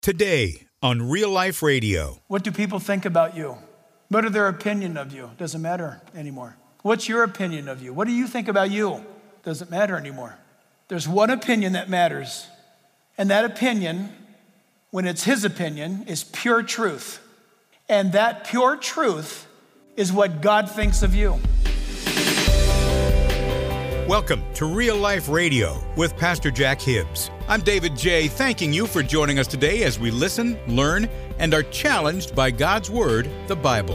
Today on Real Life Radio. What do people think about you? What are their opinion of you? Doesn't matter anymore. What's your opinion of you? What do you think about you? Doesn't matter anymore. There's one opinion that matters. And that opinion, when it's his opinion, is pure truth. And that pure truth is what God thinks of you. Welcome to Real Life Radio with Pastor Jack Hibbs. I'm David J., thanking you for joining us today as we listen, learn, and are challenged by God's Word, the Bible.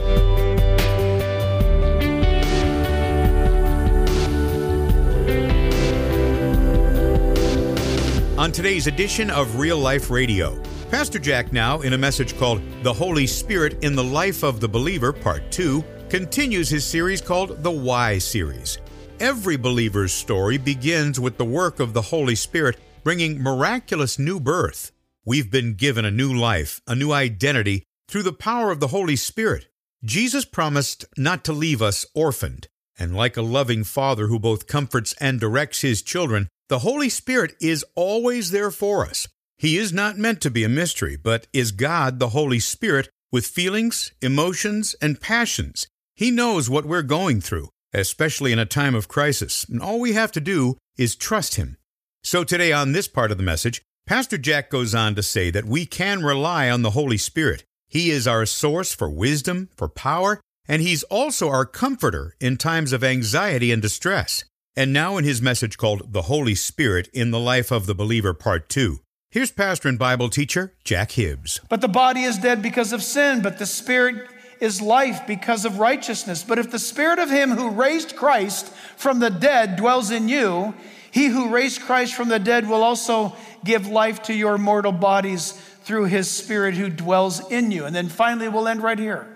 On today's edition of Real Life Radio, Pastor Jack, now in a message called The Holy Spirit in the Life of the Believer, Part 2, continues his series called The Why Series. Every believer's story begins with the work of the Holy Spirit bringing miraculous new birth. We've been given a new life, a new identity through the power of the Holy Spirit. Jesus promised not to leave us orphaned, and like a loving father who both comforts and directs his children, the Holy Spirit is always there for us. He is not meant to be a mystery, but is God, the Holy Spirit, with feelings, emotions, and passions. He knows what we're going through, especially in a time of crisis, and all we have to do is trust Him. So today on this part of the message, Pastor Jack goes on to say that we can rely on the Holy Spirit. He is our source for wisdom, for power, and He's also our comforter in times of anxiety and distress. And now in his message called The Holy Spirit in the Life of the Believer, Part 2, here's pastor and Bible teacher Jack Hibbs. But the body is dead because of sin, but the Spirit is life because of righteousness. But if the Spirit of Him who raised Christ from the dead dwells in you, He who raised Christ from the dead will also give life to your mortal bodies through His Spirit who dwells in you. And then finally, we'll end right here.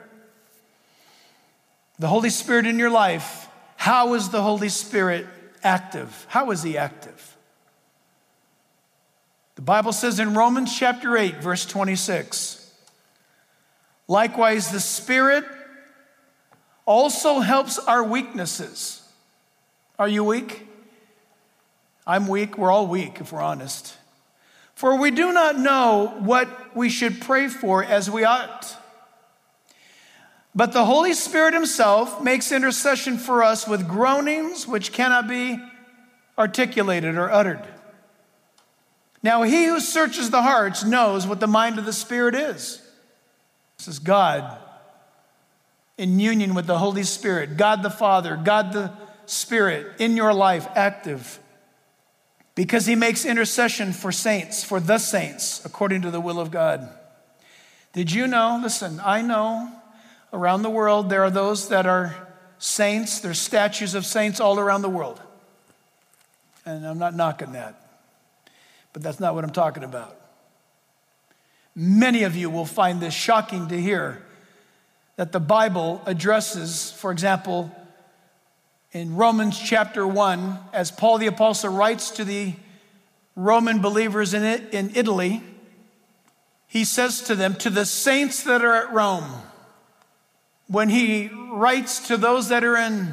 The Holy Spirit in your life. How is the Holy Spirit active? How is He active? The Bible says in Romans chapter 8, verse 26, likewise, the Spirit also helps our weaknesses. Are you weak? I'm weak. We're all weak, if we're honest. For we do not know what we should pray for as we ought. But the Holy Spirit Himself makes intercession for us with groanings which cannot be articulated or uttered. Now He who searches the hearts knows what the mind of the Spirit is. This is God in union with the Holy Spirit, God the Father, God the Spirit in your life active, because He makes intercession for saints, for the saints, according to the will of God. Did you know, listen, I know around the world there are those that are saints, there's statues of saints all around the world. And I'm not knocking that, but that's not what I'm talking about. Many of you will find this shocking to hear that the Bible addresses, for example, in Romans chapter 1, as Paul the Apostle writes to the Roman believers in Italy, he says to them, to the saints that are at Rome, when he writes to those that are in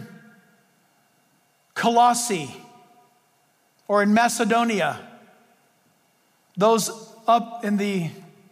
Colossae or in Macedonia, those up in the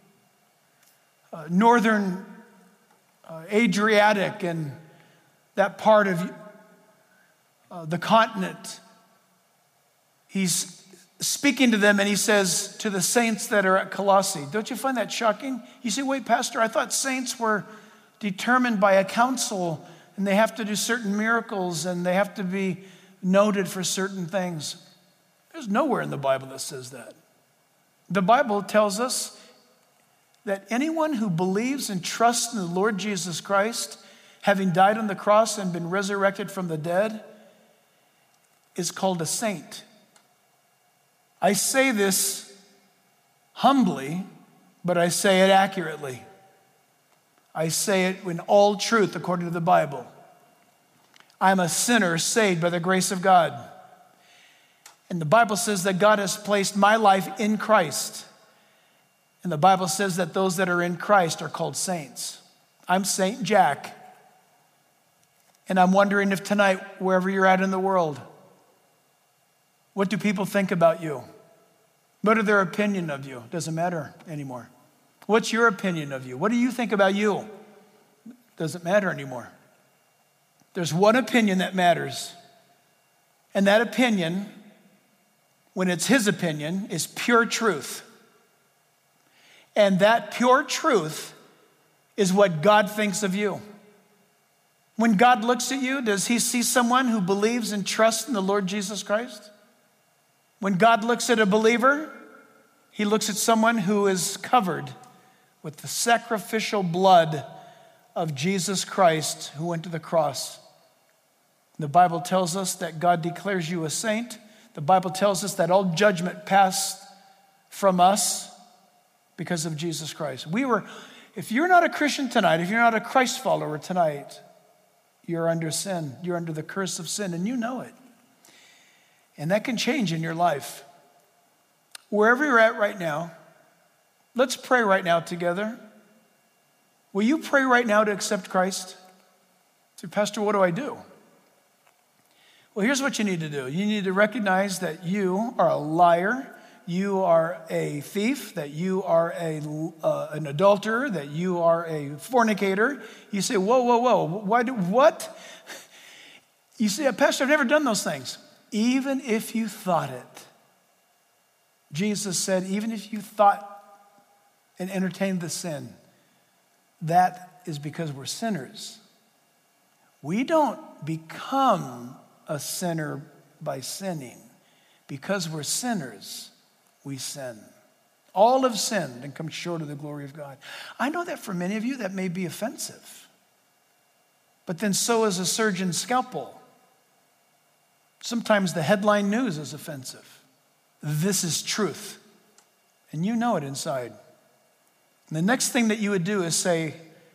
northern Adriatic and that part of the continent, he's speaking to them and he says to the saints that are at Colossae. Don't you find that shocking? You say, wait, Pastor, I thought saints were determined by a council and they have to do certain miracles and they have to be noted for certain things. There's nowhere in the Bible that says that. The Bible tells us that anyone who believes and trusts in the Lord Jesus Christ, having died on the cross and been resurrected from the dead, is called a saint. I say this humbly, but I say it accurately. I say it in all truth according to the Bible. I'm a sinner saved by the grace of God. And the Bible says that God has placed my life in Christ. And the Bible says that those that are in Christ are called saints. I'm Saint Jack. And I'm wondering if tonight, wherever you're at in the world, what do people think about you? What are their opinion of you? Doesn't matter anymore. What's your opinion of you? What do you think about you? Doesn't matter anymore. There's one opinion that matters. And that opinion, when it's his opinion, is pure truth. And that pure truth is what God thinks of you. When God looks at you, does he see someone who believes and trusts in the Lord Jesus Christ? When God looks at a believer, he looks at someone who is covered with the sacrificial blood of Jesus Christ who went to the cross. The Bible tells us that God declares you a saint. The Bible tells us that all judgment passed from us because of Jesus Christ. If you're not a Christian tonight, if you're not a Christ follower tonight, you're under sin. You're under the curse of sin, and you know it. And that can change in your life. Wherever you're at right now, let's pray right now together. Will you pray right now to accept Christ? Say, Pastor, what do I do? Well, here's what you need to do. You need to recognize that you are a liar, you are a thief, that you are an adulterer, that you are a fornicator. You say, whoa, what? You say, Pastor, I've never done those things. Even if you thought it. Jesus said, even if you thought and entertained the sin, that is because we're sinners. We don't become a sinner by sinning. Because we're sinners, we sin. All have sinned and come short of the glory of God. I know that for many of you that may be offensive. But then so is a surgeon's scalpel. Sometimes the headline news is offensive. This is truth. And you know it inside. And the next thing that you would do is say,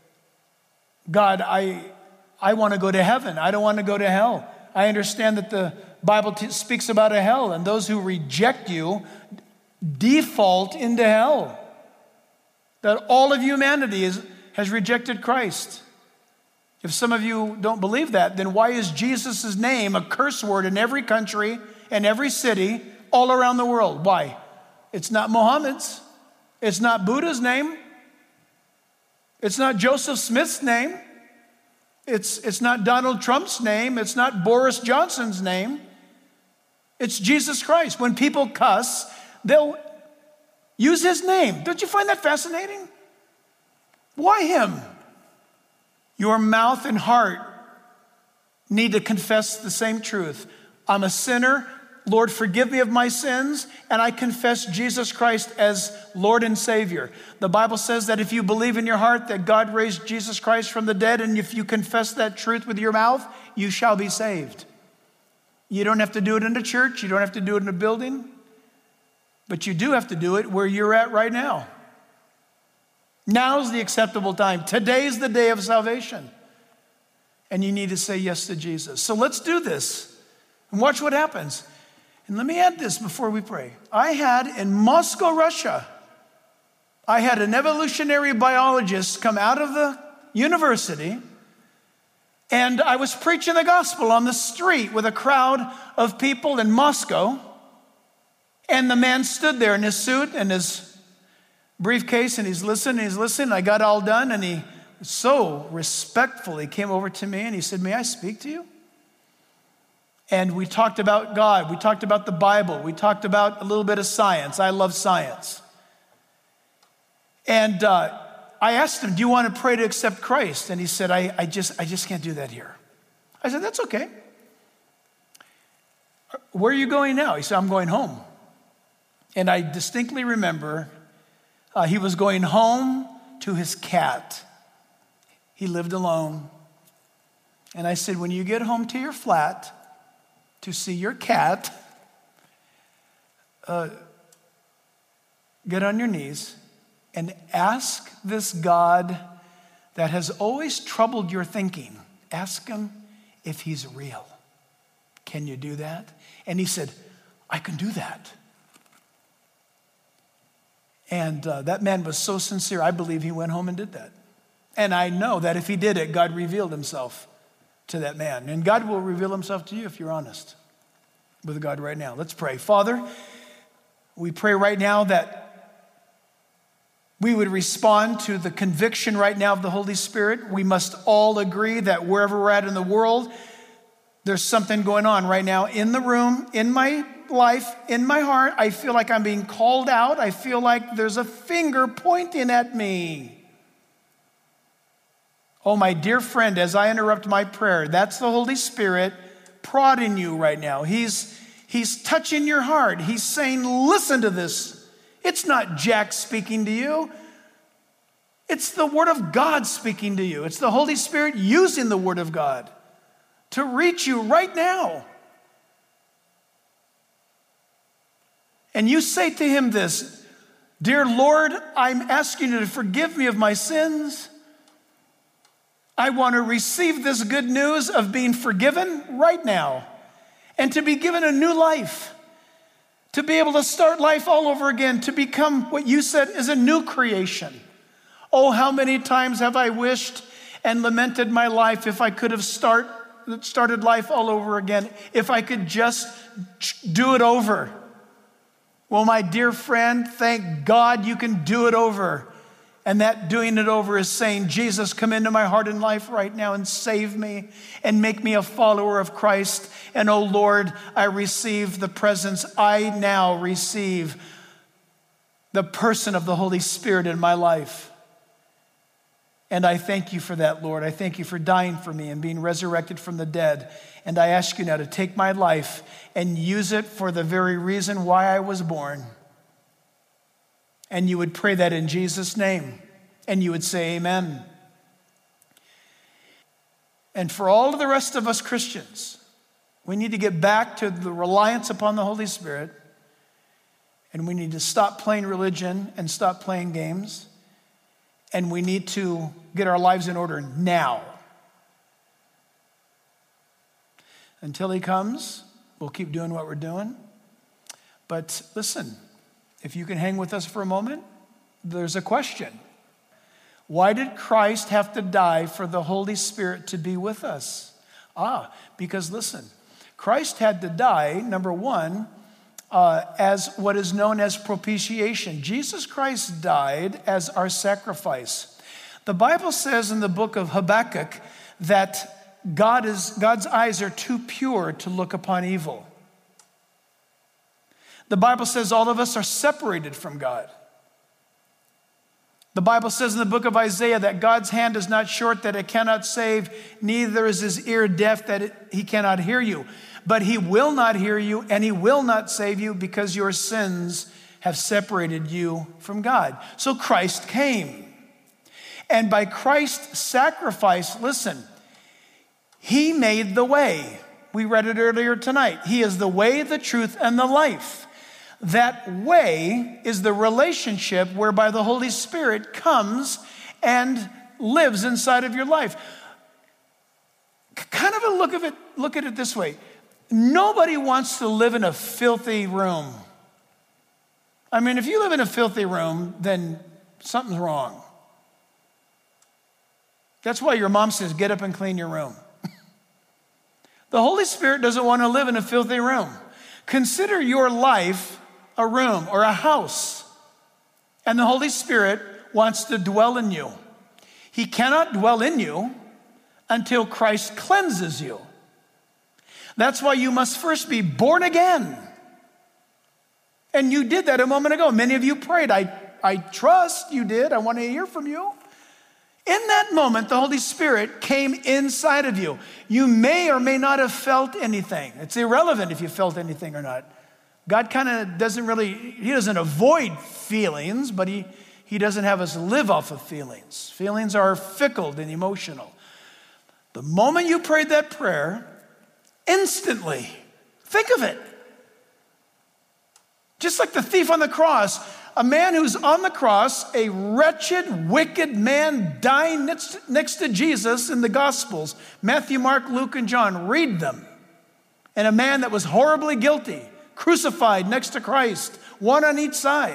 God, I want to go to heaven. I don't want to go to hell. I understand that the Bible speaks about a hell, and those who reject you default into hell. That all of humanity has rejected Christ. If some of you don't believe that, then why is Jesus' name a curse word in every country and every city all around the world? Why? It's not Muhammad's. It's not Buddha's name. It's not Joseph Smith's name. It's not Donald Trump's name. It's not Boris Johnson's name. It's Jesus Christ. When people cuss, they'll use his name. Don't you find that fascinating? Why him? Your mouth and heart need to confess the same truth. I'm a sinner. Lord, forgive me of my sins, and I confess Jesus Christ as Lord and Savior. The Bible says that if you believe in your heart that God raised Jesus Christ from the dead, and if you confess that truth with your mouth, you shall be saved. You don't have to do it in a church. You don't have to do it in a building. But you do have to do it where you're at right now. Now's the acceptable time. Today's the day of salvation. And you need to say yes to Jesus. So let's do this and watch what happens. And let me add this before we pray. I had in Moscow, Russia, I had an evolutionary biologist come out of the university, and I was preaching the gospel on the street with a crowd of people in Moscow, and the man stood there in his suit and his briefcase, and he's listening. I got all done, and he so respectfully came over to me, and he said, "May I speak to you?" And we talked about God. We talked about the Bible. We talked about a little bit of science. I love science. And I asked him, "Do you want to pray to accept Christ?" And he said, I just can't do that here. I said, "That's okay. Where are you going now?" He said, "I'm going home." And I distinctly remember he was going home to his cat. He lived alone. And I said, "When you get home to your flat, to see your cat, get on your knees and ask this God that has always troubled your thinking. Ask him if he's real. Can you do that?" And he said, "I can do that." And that man was so sincere, I believe he went home and did that. And I know that if he did it, God revealed himself to that man. And God will reveal himself to you if you're honest with God right now. Let's pray. Father, we pray right now that we would respond to the conviction right now of the Holy Spirit. We must all agree that wherever we're at in the world, there's something going on right now in the room, in my life, in my heart. I feel like I'm being called out. I feel like there's a finger pointing at me. Oh, my dear friend, as I interrupt my prayer, that's the Holy Spirit prodding you right now. He's touching your heart. He's saying, listen to this. It's not Jack speaking to you. It's the Word of God speaking to you. It's the Holy Spirit using the Word of God to reach you right now. And you say to him this, dear Lord, I'm asking you to forgive me of my sins. I want to receive this good news of being forgiven right now and to be given a new life, to be able to start life all over again, to become what you said is a new creation. Oh, how many times have I wished and lamented my life if I could have started life all over again, if I could just do it over. Well, my dear friend, thank God you can do it over. And that doing it over is saying, Jesus, come into my heart and life right now and save me and make me a follower of Christ. And oh Lord, I receive the presence. I now receive the person of the Holy Spirit in my life. And I thank you for that, Lord. I thank you for dying for me and being resurrected from the dead. And I ask you now to take my life and use it for the very reason why I was born. And you would pray that in Jesus' name. And you would say amen. And for all of the rest of us Christians, we need to get back to the reliance upon the Holy Spirit. And we need to stop playing religion and stop playing games. And we need to get our lives in order now. Until he comes, we'll keep doing what we're doing. But listen, if you can hang with us for a moment, there's a question. Why did Christ have to die for the Holy Spirit to be with us? Because listen, Christ had to die, number one, as what is known as propitiation. Jesus Christ died as our sacrifice. The Bible says in the book of Habakkuk that God's eyes are too pure to look upon evil. The Bible says all of us are separated from God. The Bible says in the book of Isaiah that God's hand is not short that it cannot save, neither is his ear deaf that he cannot hear you. But he will not hear you and he will not save you because your sins have separated you from God. So Christ came. And by Christ's sacrifice, listen, he made the way. We read it earlier tonight. He is the way, the truth, and the life. That way is the relationship whereby the Holy Spirit comes and lives inside of your life. Kind of look at it this way. Nobody wants to live in a filthy room. I mean, if you live in a filthy room, then something's wrong. That's why your mom says, get up and clean your room. The Holy Spirit doesn't want to live in a filthy room. Consider your life a room or a house, and the Holy Spirit wants to dwell in you. He cannot dwell in you until Christ cleanses you. That's why you must first be born again. And you did that a moment ago. Many of you prayed. I trust you did. I want to hear from you. In that moment, the Holy Spirit came inside of you. You may or may not have felt anything. It's irrelevant if you felt anything or not. God kind of he doesn't avoid feelings, but he doesn't have us live off of feelings. Feelings are fickle and emotional. The moment you prayed that prayer, instantly, think of it. Just like the thief on the cross, a man who's on the cross, a wretched, wicked man dying next to Jesus in the Gospels, Matthew, Mark, Luke, and John, read them. And a man that was horribly guilty, crucified next to Christ, one on each side.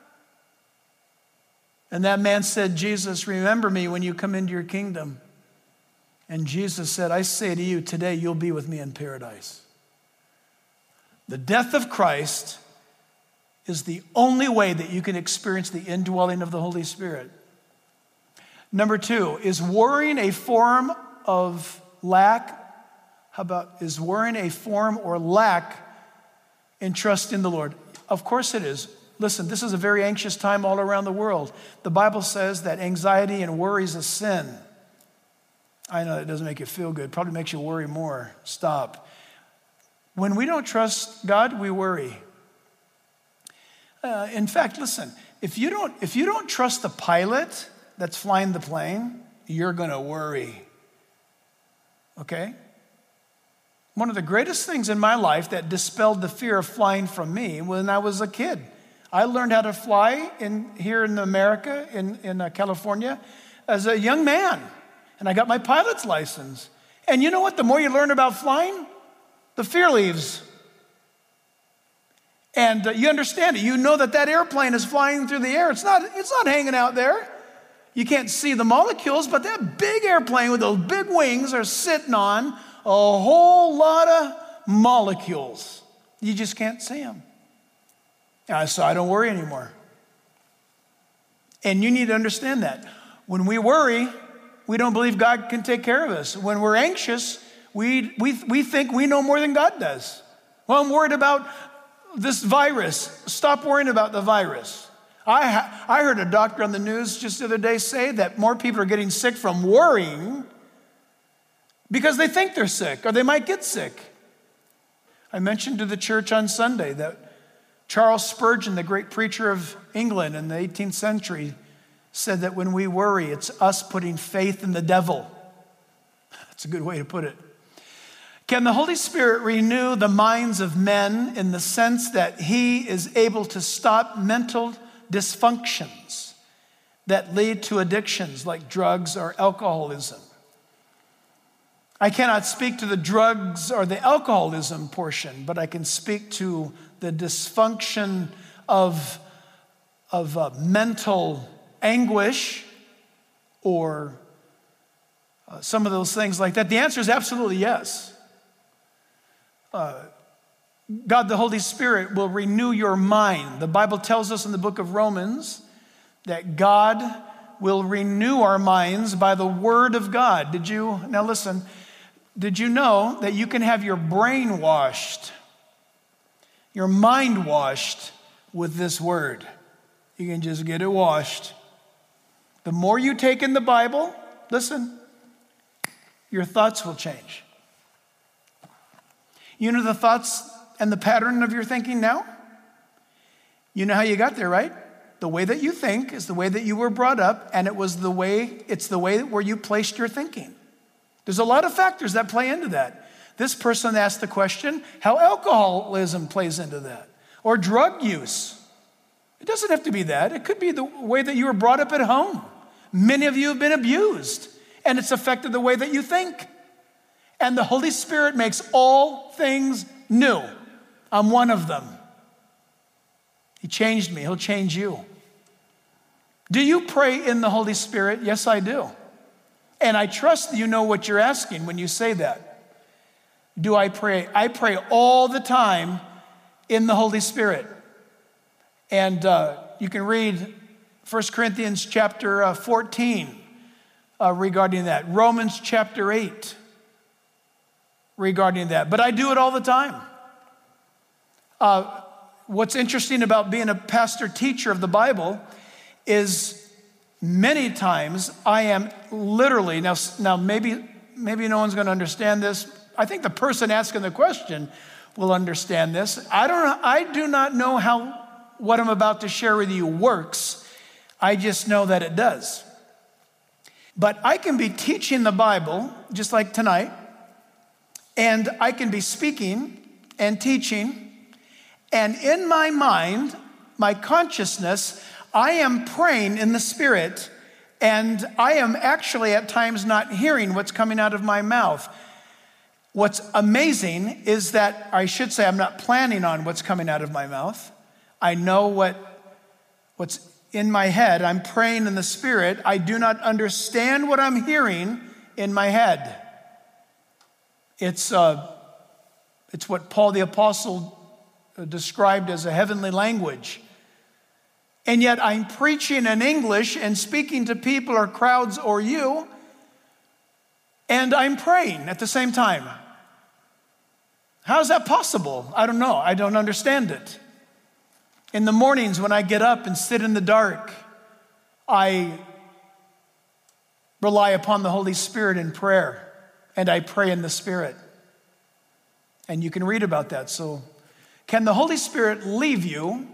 And that man said, Jesus, remember me when you come into your kingdom. And Jesus said, I say to you, today you'll be with me in paradise. The death of Christ is the only way that you can experience the indwelling of the Holy Spirit. Number 2, is worrying a form of lack? Is worrying a form or lack in trust in the Lord? Of course it is. Listen, this is a very anxious time all around the world. The Bible says that anxiety and worry is a sin. I know it doesn't make you feel good. Probably makes you worry more. Stop. When we don't trust God, we worry. In fact, listen, if you don't trust the pilot that's flying the plane, you're going to worry. Okay? One of the greatest things in my life that dispelled the fear of flying from me when I was a kid. I learned how to fly here in America, in California, as a young man. And I got my pilot's license. And you know what? The more you learn about flying, the fear leaves. And you understand it. You know that airplane is flying through the air. It's not hanging out there. You can't see the molecules, but that big airplane with those big wings are sitting on a whole lot of molecules. You just can't see them. So I don't worry anymore. And you need to understand that. When we worry, we don't believe God can take care of us. When we're anxious, we think we know more than God does. Well, I'm worried about this virus. Stop worrying about the virus. I heard a doctor on the news just the other day say that more people are getting sick from worrying because they think they're sick or they might get sick. I mentioned to the church on Sunday that Charles Spurgeon, the great preacher of England in the 18th century, said that when we worry, it's us putting faith in the devil. That's a good way to put it. Can the Holy Spirit renew the minds of men in the sense that he is able to stop mental dysfunctions that lead to addictions like drugs or alcoholism? I cannot speak to the drugs or the alcoholism portion, but I can speak to the dysfunction of mental anguish or some of those things like that. The answer is absolutely yes. God, the Holy Spirit, will renew your mind. The Bible tells us in the book of Romans that God will renew our minds by the word of God. Now listen, did you know that you can have your brain washed, your mind washed with this word? You can just get it washed. The more you take in the Bible, listen, your thoughts will change. You know the thoughts and the pattern of your thinking now? You know how you got there, right? The way that you think is the way that you were brought up, and it's the way where you placed your thinking. There's a lot of factors that play into that. This person asked the question, how alcoholism plays into that, or drug use. It doesn't have to be that. It could be the way that you were brought up at home. Many of you have been abused, and it's affected the way that you think. And the Holy Spirit makes all things new. I'm one of them. He changed me. He'll change you. Do you pray in the Holy Spirit? Yes, I do. And I trust you know what you're asking when you say that. Do I pray? I pray all the time in the Holy Spirit. And you can read 1 Corinthians chapter 14 regarding that. Romans chapter 8 regarding that. But I do it all the time. What's interesting about being a pastor teacher of the Bible is many times I am literally, now maybe no one's going to understand this. I think the person asking the question will understand this. I do not know how what I'm about to share with you works. I just know that it does. But I can be teaching the Bible, just like tonight, and I can be speaking and teaching, and in my mind, my consciousness, I am praying in the Spirit, and I am actually at times not hearing what's coming out of my mouth. What's amazing is that, I should say, I'm not planning on what's coming out of my mouth. I know what's in my head. I'm praying in the Spirit. I do not understand what I'm hearing in my head. It's what Paul the Apostle described as a heavenly language. and yet I'm preaching in English and speaking to people or crowds or you, and I'm praying at the same time. How is that possible? I don't know. I don't understand it. In the mornings when I get up and sit in the dark, I rely upon the Holy Spirit in prayer, and I pray in the Spirit. And you can read about that. So, can the Holy Spirit leave you?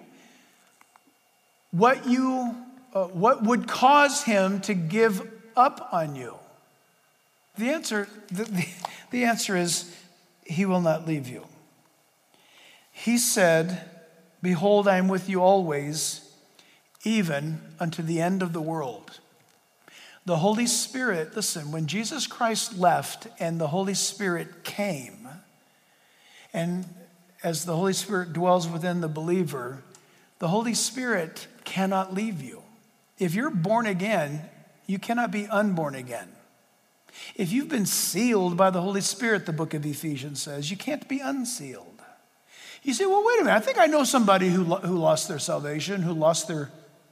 What would cause him to give up on you? The answer is, he will not leave you. He said, behold, I am with you always, even unto the end of the world. The Holy Spirit, listen, when Jesus Christ left and the Holy Spirit came, and as the Holy Spirit dwells within the believer, the Holy Spirit cannot leave you. If you're born again, you cannot be unborn again. If you've been sealed by the Holy Spirit, the book of Ephesians says, you can't be unsealed. You say, well, wait a minute. I think I know somebody who lost their salvation, who lost their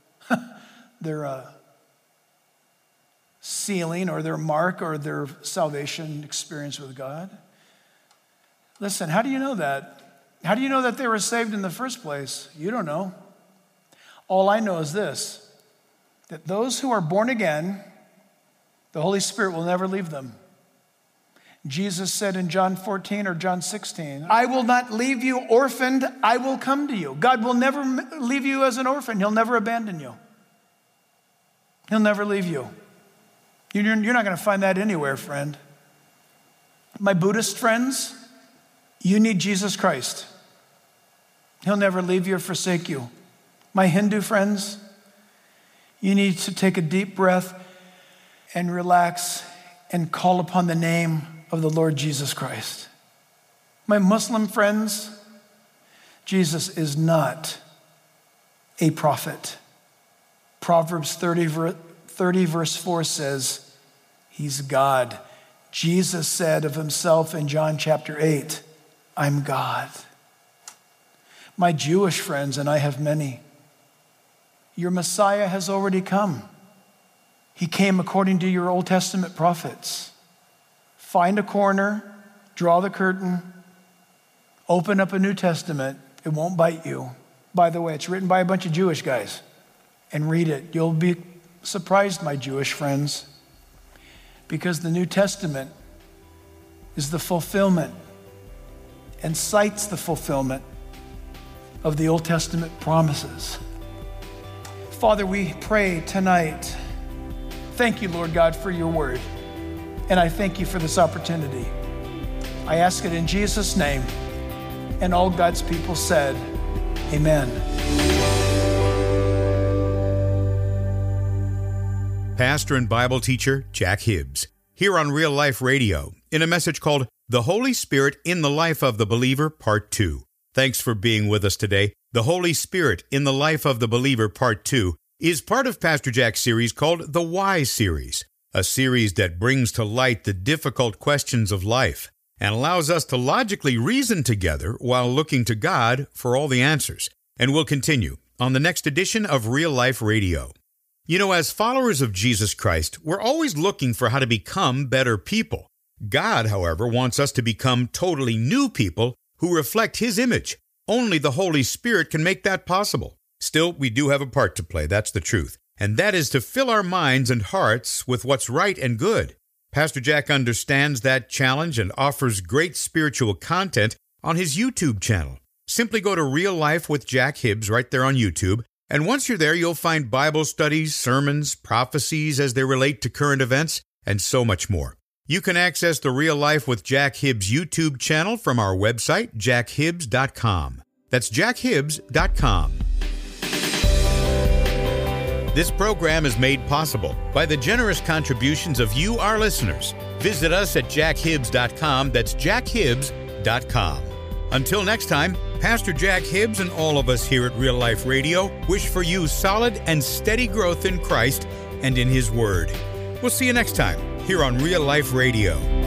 sealing or their mark or their salvation experience with God. Listen, how do you know that? How do you know that they were saved in the first place? You don't know. All I know is this, that those who are born again, the Holy Spirit will never leave them. Jesus said in John 14 or John 16, I will not leave you orphaned, I will come to you. God will never leave you as an orphan. He'll never abandon you. He'll never leave you. You're not going to find that anywhere, friend. My Buddhist friends, you need Jesus Christ. He'll never leave you or forsake you. My Hindu friends, you need to take a deep breath and relax and call upon the name of the Lord Jesus Christ. My Muslim friends, Jesus is not a prophet. Proverbs 30 verse 4 says, he's God. Jesus said of himself in John chapter 8, I'm God. My Jewish friends, and I have many, your Messiah has already come. He came according to your Old Testament prophets. Find a corner, draw the curtain, open up a New Testament. It won't bite you. By the way, it's written by a bunch of Jewish guys. And read it. You'll be surprised, my Jewish friends, because the New Testament is the fulfillment and cites the fulfillment of the Old Testament promises. Father, we pray tonight. Thank you, Lord God, for your word. And I thank you for this opportunity. I ask it in Jesus' name. And all God's people said, amen. Pastor and Bible teacher Jack Hibbs, here on Real Life Radio, in a message called The Holy Spirit in the Life of the Believer, Part 2. Thanks for being with us today. The Holy Spirit in the Life of the Believer, Part 2, is part of Pastor Jack's series called The Why Series, a series that brings to light the difficult questions of life and allows us to logically reason together while looking to God for all the answers. And we'll continue on the next edition of Real Life Radio. You know, as followers of Jesus Christ, we're always looking for how to become better people. God, however, wants us to become totally new people who reflect His image. Only the Holy Spirit can make that possible. Still, we do have a part to play, that's the truth. And that is to fill our minds and hearts with what's right and good. Pastor Jack understands that challenge and offers great spiritual content on his YouTube channel. Simply go to Real Life with Jack Hibbs right there on YouTube. And once you're there, you'll find Bible studies, sermons, prophecies as they relate to current events, and so much more. You can access the Real Life with Jack Hibbs YouTube channel from our website, jackhibbs.com. That's jackhibbs.com. This program is made possible by the generous contributions of you, our listeners. Visit us at jackhibbs.com. That's jackhibbs.com. Until next time, Pastor Jack Hibbs and all of us here at Real Life Radio wish for you solid and steady growth in Christ and in His Word. We'll see you next time here on Real Life Radio.